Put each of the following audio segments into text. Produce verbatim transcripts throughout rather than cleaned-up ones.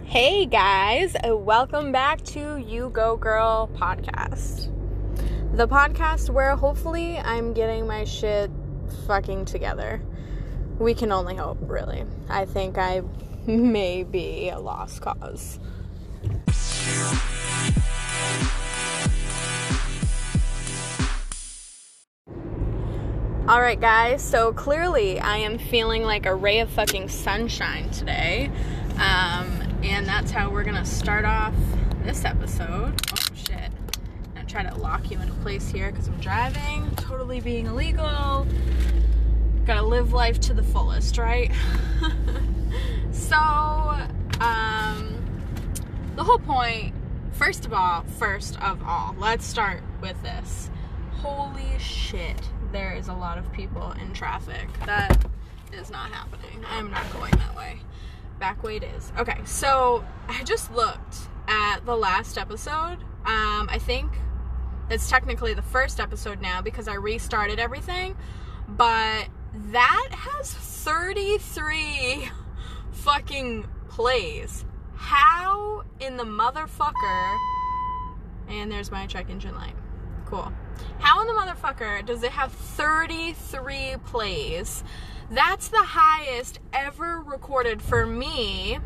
Hey guys, welcome back to You Go Girl podcast. The podcast where hopefully I'm getting my shit fucking together. We can only hope, really. I think I may be a lost cause. Alright guys, so clearly I am feeling like a ray of fucking sunshine today. Um, and that's how we're gonna start off this episode. Oh shit. I'm gonna try to lock you into place here because I'm driving, totally being illegal. Gotta live life to the fullest, right? So, um, the whole point, first of all, first of all, let's start with this. Holy shit, there is a lot of people in traffic. That is not happening. I'm not going that way. Back way it is. Okay, so I just looked at the last episode. Um, I think it's technically the first episode now because I restarted everything, but that has thirty-three fucking plays. How in the motherfucker, and there's my check engine light. Cool. How in the motherfucker does it have thirty-three plays? That's the highest ever recorded for me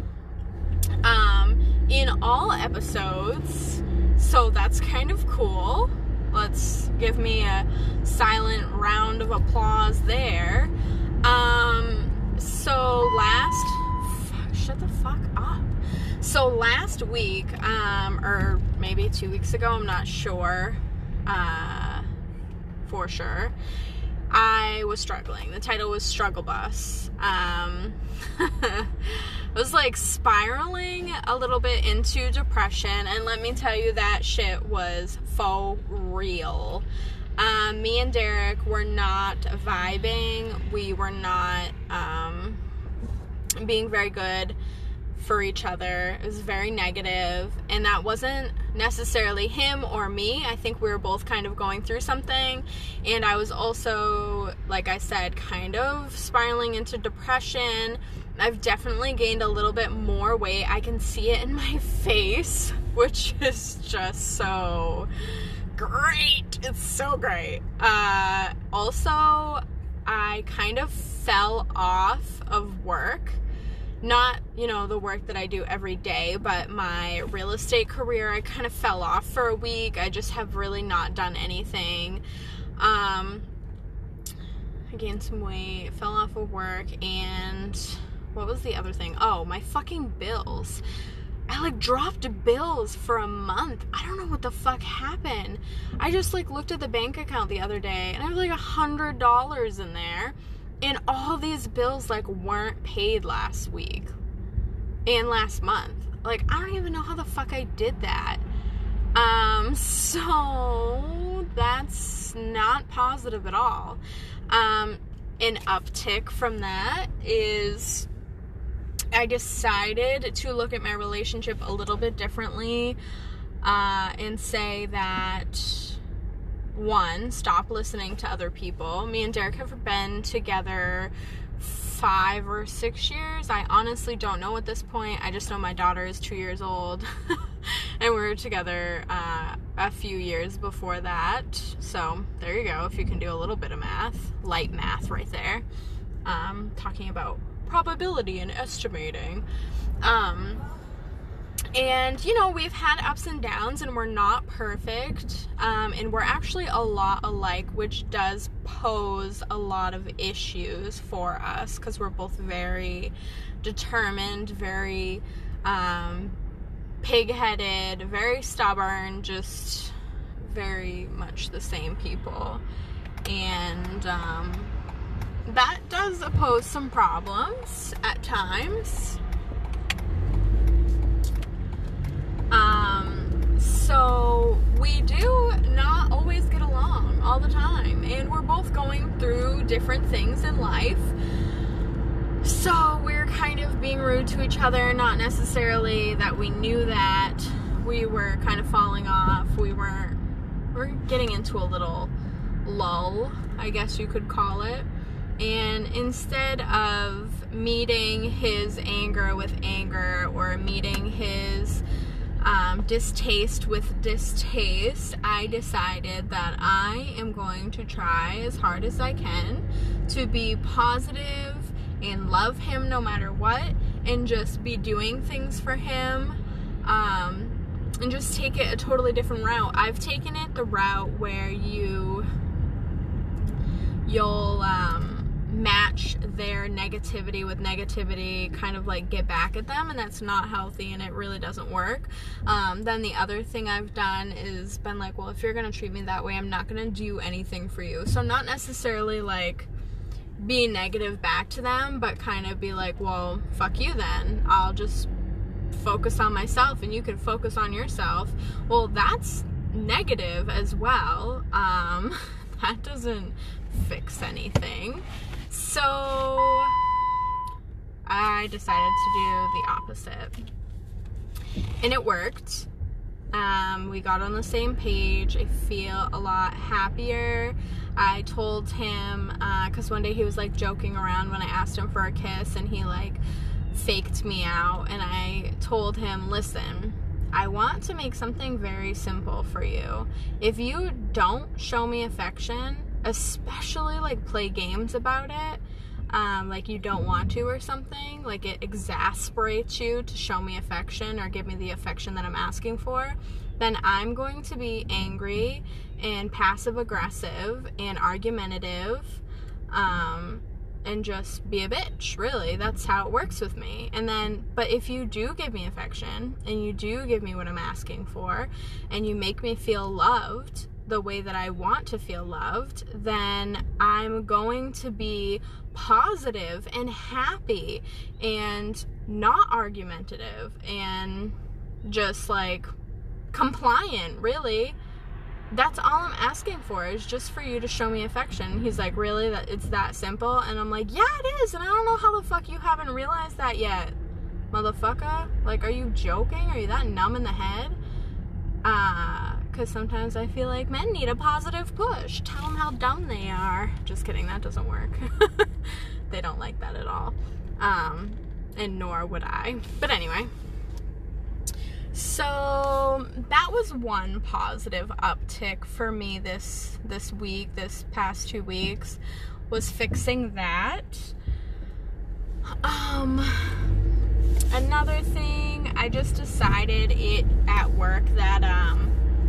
um, in all episodes. So that's kind of cool. Let's give me a silent round of applause there. Um, so last... Fuck, shut the fuck up. So last week, um, or maybe two weeks ago, I'm not sure. Uh, for sure. I was struggling. The title was Struggle Bus. Um, I was like spiraling a little bit into depression, and let me tell you, that shit was for real. Um, me and Derek were not vibing. We were not um, being very good for each other. It was very negative, and that wasn't necessarily him or me. I think we were both kind of going through something, and I was also, like I said, kind of spiraling into depression. I've definitely gained a little bit more weight. I can see it in my face, which is just so great. It's so great. Uh, also, I kind of fell off of work. Not, you know, the work that I do every day, but my real estate career, I kind of fell off for a week. I just have really not done anything. Um, I gained some weight, fell off of work, and what was the other thing? Oh, my fucking bills. I, like, dropped bills for a month. I don't know what the fuck happened. I just, like, looked at the bank account the other day, and I have, like, a hundred dollars in there. And all these bills, like, weren't paid last week and last month. Like, I don't even know how the fuck I did that. Um, so that's not positive at all. Um, an uptick from that is I decided to look at my relationship a little bit differently, uh, and say that... One, stop listening to other people. Me and Derek have been together five or six years. I honestly don't know at this point. I just know my daughter is two years old. And we were together uh, a few years before that. So there you go. If you can do a little bit of math. Light math right there. Um, talking about probability and estimating. Um... And, you know, we've had ups and downs, and we're not perfect, um, and we're actually a lot alike, which does pose a lot of issues for us, because we're both very determined, very um, pig-headed, very stubborn, just very much the same people. And um, that does pose some problems at times. Um, so we do not always get along all the time, and we're both going through different things in life, so we're kind of being rude to each other, not necessarily that we knew that. We were kind of falling off. We weren't, we're getting into a little lull, I guess you could call it. And instead of meeting his anger with anger or meeting his um, distaste with distaste, I decided that I am going to try as hard as I can to be positive and love him no matter what, and just be doing things for him, um, and just take it a totally different route. I've taken it the route where you, you'll, um, match their negativity with negativity, kind of like get back at them, and that's not healthy and it really doesn't work. Um, then the other thing I've done is been like, well, if you're gonna treat me that way, I'm not gonna do anything for you. So I'm not necessarily like be negative back to them, but kind of be like, well, fuck you then. I'll just focus on myself and you can focus on yourself. Well, that's negative as well. Um, that doesn't fix anything. So I decided to do the opposite. And it worked. Um, we got on the same page. I feel a lot happier. I told him, uh, cause one day he was like joking around when I asked him for a kiss, and he like faked me out, and I told him, listen, I want to make something very simple for you. If you don't show me affection, especially like play games about it, um, like you don't want to or something, like it exasperates you to show me affection or give me the affection that I'm asking for, then I'm going to be angry and passive aggressive and argumentative, um, and just be a bitch, really. That's how it works with me. And then, but if you do give me affection and you do give me what I'm asking for and you make me feel loved the way that I want to feel loved, then I'm going to be positive and happy and not argumentative and just like compliant, really. That's all I'm asking for, is just for you to show me affection. He's like, really? That it's that simple? And I'm like, yeah, it is. And I don't know how the fuck you haven't realized that yet, motherfucker. Like, are you joking? Are you that numb in the head? Uh, because sometimes I feel like men need a positive push. Tell them how dumb they are. Just kidding, that doesn't work. They don't like that at all. Um, and nor would I. But anyway. So that was one positive uptick for me this this week, this past two weeks, was fixing that. Um, another thing, I just decided it at work that um,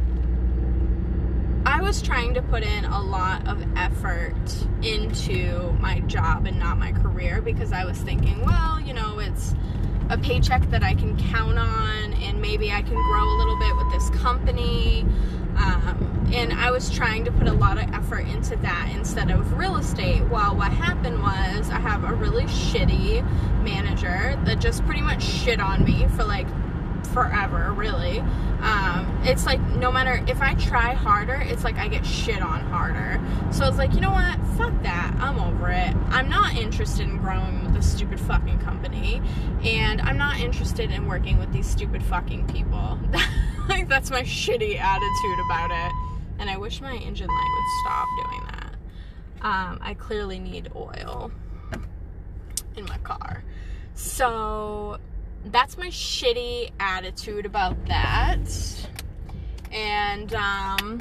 I was trying to put in a lot of effort into my job and not my career, because I was thinking, well, you know, it's a paycheck that I can count on, and maybe I can grow a little bit with this company, um, and I was trying to put a lot of effort into that instead of real estate. Well, what happened was I have a really shitty manager that just pretty much shit on me for like forever, really. Um, it's like no matter if I try harder, it's like I get shit on harder. So it's like, you know what, fuck that, I'm over it. I'm not interested in growing with this stupid fucking company, and I'm not interested in working with these stupid fucking people. Like, that's my shitty attitude about it, and I wish my engine light would stop doing that. um, I clearly need oil in my car. So that's my shitty attitude about that. And um,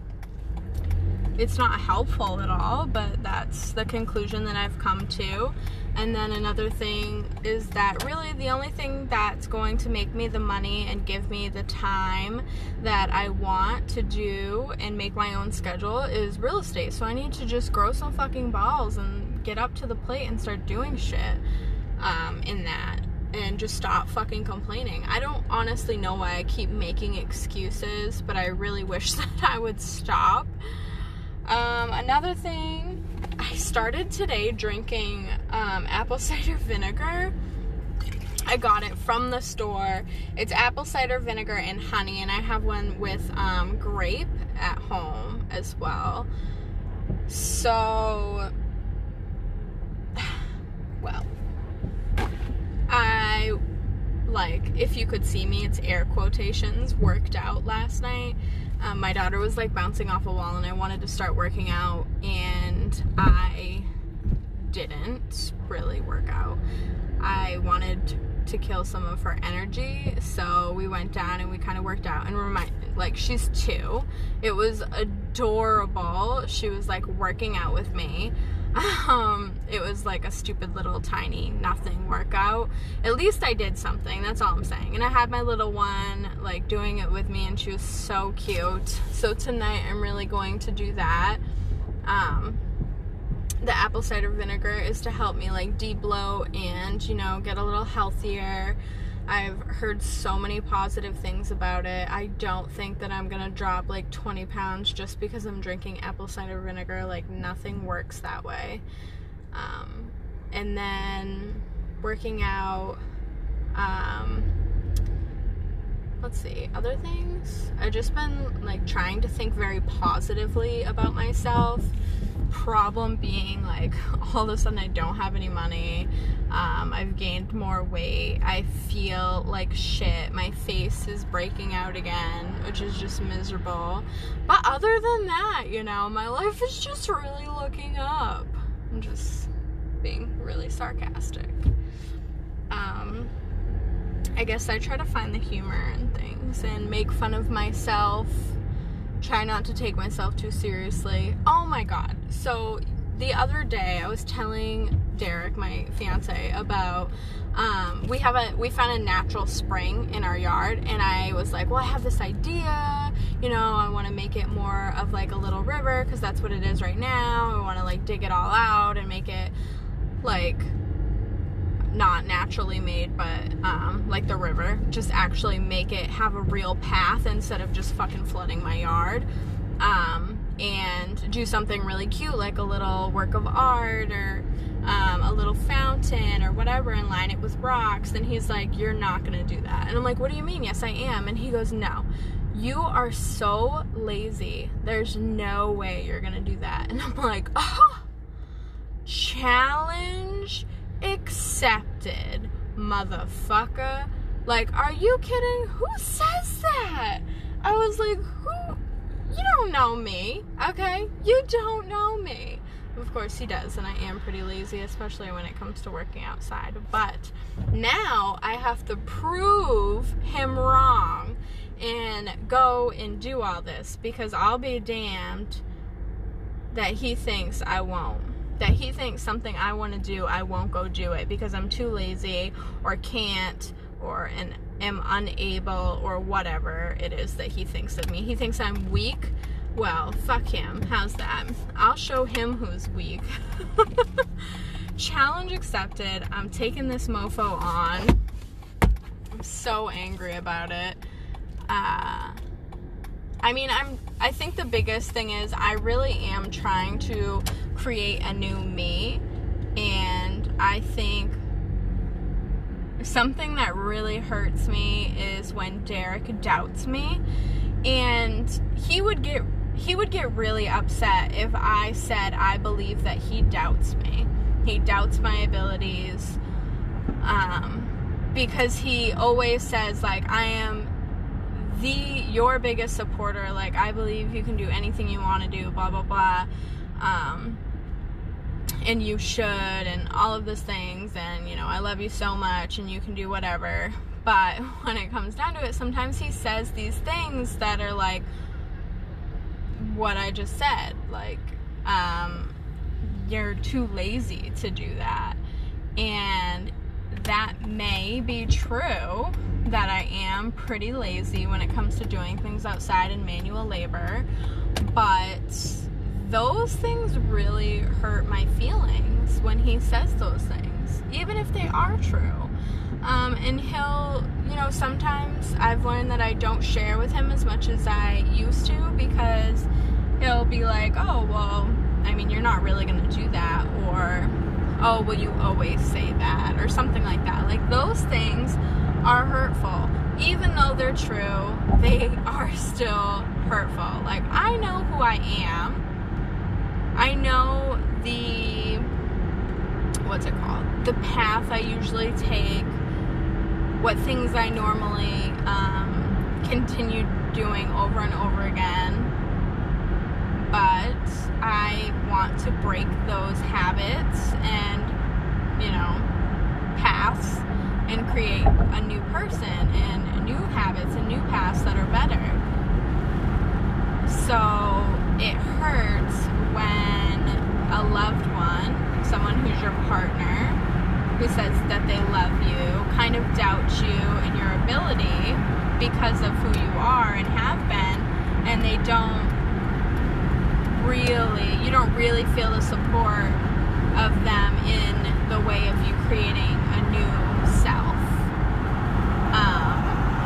it's not helpful at all, but that's the conclusion that I've come to. And then another thing is that really the only thing that's going to make me the money and give me the time that I want to do and make my own schedule is real estate. So I need to just grow some fucking balls and get up to the plate and start doing shit um, in that. And just stop fucking complaining. I don't honestly know why I keep making excuses, but I really wish that I would stop. Um, another thing, I started today drinking um, apple cider vinegar. I got it from the store. It's apple cider vinegar and honey, and I have one with um, grape at home as well. So, well, I, like, if you could see me, it's air quotations, worked out last night. Um, my daughter was, like, bouncing off a wall, and I wanted to start working out, and I didn't really work out. I wanted to kill some of her energy. So we went down and we kind of worked out, and remind, like, she's two. It was adorable. She was like working out with me. Um, it was like a stupid little tiny nothing workout. At least I did something, that's all I'm saying. And I had my little one like doing it with me, and she was so cute. So tonight I'm really going to do that. Um, the apple cider vinegar is to help me like de-bloat and, you know, get a little healthier. I've heard so many positive things about it. I don't think that I'm gonna drop like twenty pounds just because I'm drinking apple cider vinegar. Like, nothing works that way. Um, and then working out, um, let's see, other things. I've just been like trying to think very positively about myself. Problem being, like, all of a sudden I don't have any money. um, I've gained more weight. I feel like shit. My face is breaking out again, which is just miserable. But other than that, you know, my life is just really looking up. I'm just being really sarcastic. um, I guess I try to find the humor in things and make fun of myself. Try not to take myself too seriously. Oh my god. So the other day I was telling Derek, my fiance, about um, we have a we found a natural spring in our yard, and I was like, well, I have this idea, you know, I want to make it more of like a little river, because that's what it is right now. I want to like dig it all out and make it like not naturally made, but um, like the river, just actually make it have a real path instead of just fucking flooding my yard, um, and do something really cute, like a little work of art, or um, a little fountain or whatever, and line it with rocks. And he's like, you're not gonna do that. And I'm like, what do you mean? Yes, I am. And he goes, no, you are so lazy, there's no way you're gonna do that. And I'm like, oh, challenge accepted, motherfucker. Like, are you kidding? Who says that? I was like, who? You don't know me, okay? You don't know me. Of course he does, and I am pretty lazy, especially when it comes to working outside. But now I have to prove him wrong and go and do all this, because I'll be damned that he thinks I won't. That he thinks something I want to do, I won't go do it because I'm too lazy, or can't, or an, am unable, or whatever it is that he thinks of me. He thinks I'm weak. Well, fuck him. How's that? I'll show him who's weak. Challenge accepted. I'm taking this mofo on. I'm so angry about it. Uh... I mean, I'm, I think the biggest thing is I really am trying to create a new me, and I think something that really hurts me is when Derek doubts me, and he would get, he would get really upset if I said I believe that he doubts me. He doubts my abilities, um, because he always says, like, I am the your biggest supporter, like, I believe you can do anything you want to do, blah blah blah, um and you should, and all of those things, and, you know, I love you so much, and you can do whatever. But when it comes down to it, sometimes he says these things that are like what I just said, like, um you're too lazy to do that. And that may be true, that I am pretty lazy when it comes to doing things outside and manual labor, but those things really hurt my feelings when he says those things, even if they are true. Um, and he'll, you know, sometimes I've learned that I don't share with him as much as I used to, because he'll be like, oh, well, I mean, you're not really going to do that, or, oh, well, you always say that, or something like that. Like, those things are hurtful. Even though they're true, they are still hurtful. Like, I know who I am. I know the, what's it called? The path I usually take, what things I normally um, continue doing over and over again. But I want to break those habits and, you know, paths and create a new person and new habits and new paths that are better. So it hurts when a loved one, someone who's your partner, who says that they love you, kind of doubts you and your ability because of who you are and have been, and they don't really, you don't really feel the support of them in the way of you creating a new self. Um,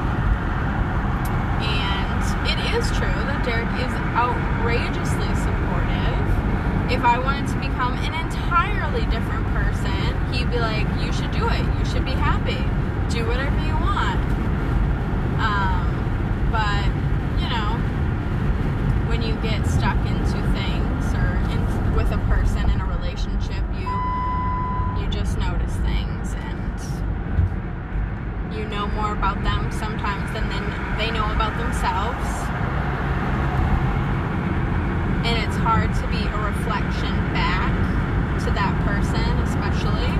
and it is true that Derek is outrageously supportive. If I wanted to become an entirely different person, he'd be like, you should do it. You should be happy. Do whatever you want. Um, but, you know, when you get stuck into things or in, with a person in a relationship, you you just notice things, and you know more about them sometimes than they know about themselves. And it's hard to be a reflection back to that person, especially.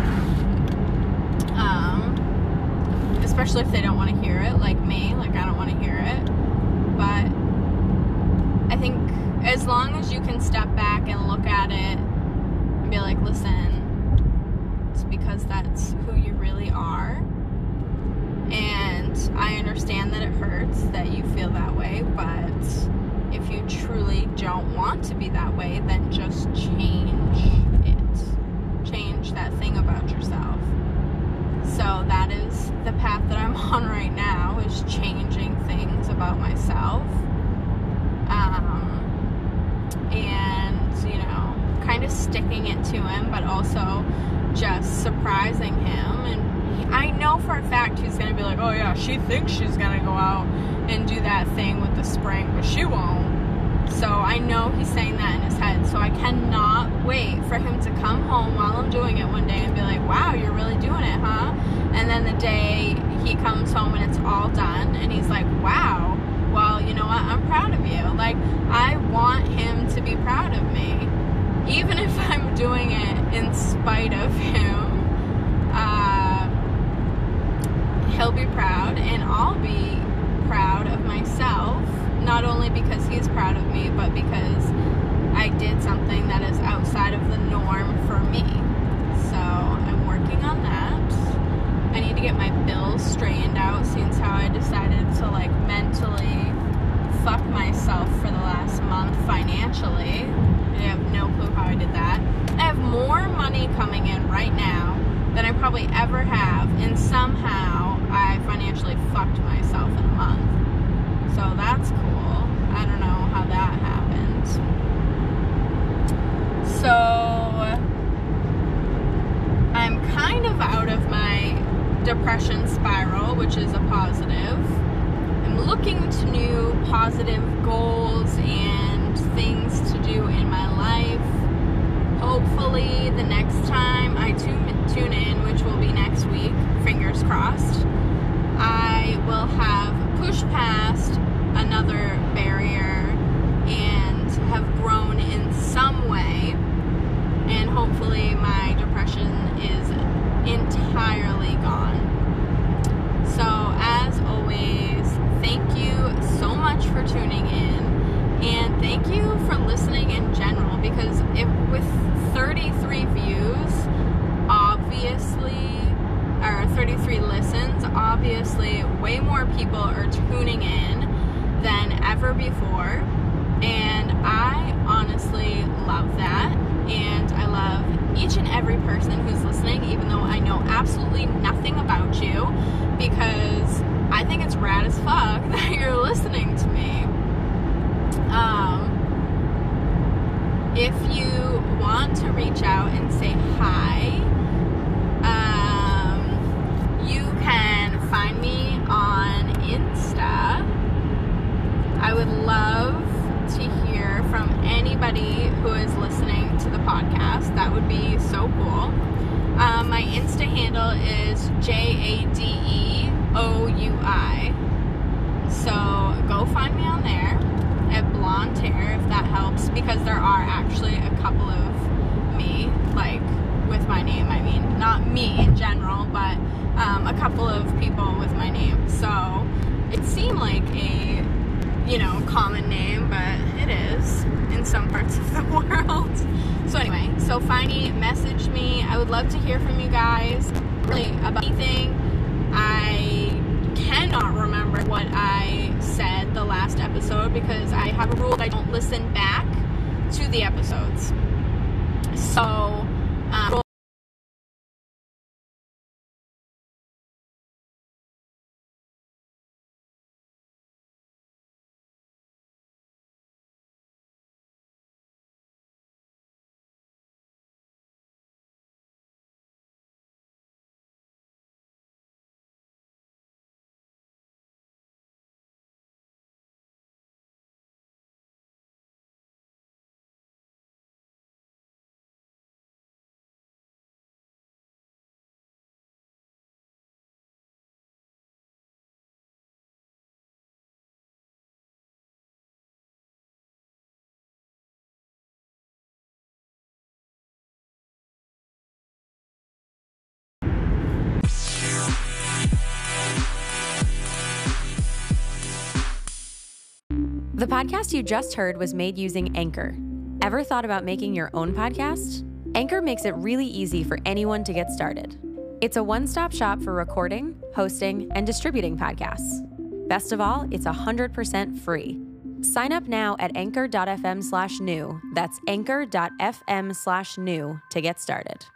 Um, especially if they don't want to hear it, like me. Like, I don't want to hear it. But I think as long as you can step back and look at it and be like, listen, it's because that's who you really are. And I understand that it hurts that you feel that way, but if you truly don't want to be that way, then just change it. Change that thing about yourself. So that is the path that I'm on right now, is changing things about myself. Um, and, you know, kind of sticking it to him, but also just surprising him. And he, I know for a fact he's going to be like, oh yeah, she thinks she's going to go out and do that thing with the spring, but she won't. So I know he's saying that in his head. So I cannot wait for him to come home while I'm doing it one day and be like, wow, you're really doing it, huh? And then the day he comes home and it's all done and he's like, wow, well, you know what? I'm proud of you. Like, I want him to be proud of me. Even if I'm doing it in spite of him, uh, he'll be proud and I'll be proud of myself. Not only because he's proud of me, but because I did something that is outside of the norm for me. So I'm working on that. I need to get my bills straightened out, since how I decided to like mentally fuck myself for the last month financially. I have no clue how I did that. I have more money coming in right now than I probably ever have, and somehow I financially fucked myself in a month. So that's cool. I don't know how that happened. So I'm kind of out of my depression spiral, which is a positive. I'm looking to new positive goals and things to do in my life. Hopefully the next time I tune, tune in, which will be next week, fingers crossed, I will have pushed past another barrier and have grown in some way, and hopefully my depression is entirely gone. So as always, thank you so much for tuning in, and thank you for listening in general, because if with thirty-three views, obviously, or thirty-three listens, obviously way more people are tuning in than ever before, and I honestly love that, and I love each and every person who's listening, even though I know absolutely nothing about you, because I think it's rad as fuck that you're listening to me. Um, if you want to reach out and say hi, um, you can find me on Insta. I would love to hear from anybody who is listening to the podcast. That would be so cool. Um, my Insta handle is J A D E O U I. So go find me on there at Blonde Hair, if that helps, because there are actually a couple of me, like with my name, I mean, not me in general, but um, a couple of people with my name. So it seemed like a, you know, common name, but it is in some parts of the world. So anyway, so Finey messaged me. I would love to hear from you guys, really, about anything. I cannot remember what I said the last episode because I have a rule that I don't listen back to the episodes. So, um, The podcast you just heard was made using Anchor. Ever thought about making your own podcast? Anchor makes it really easy for anyone to get started. It's a one-stop shop for recording, hosting, and distributing podcasts. Best of all, it's one hundred percent free. Sign up now at anchor.fm slash new. That's anchor.fm slash new to get started.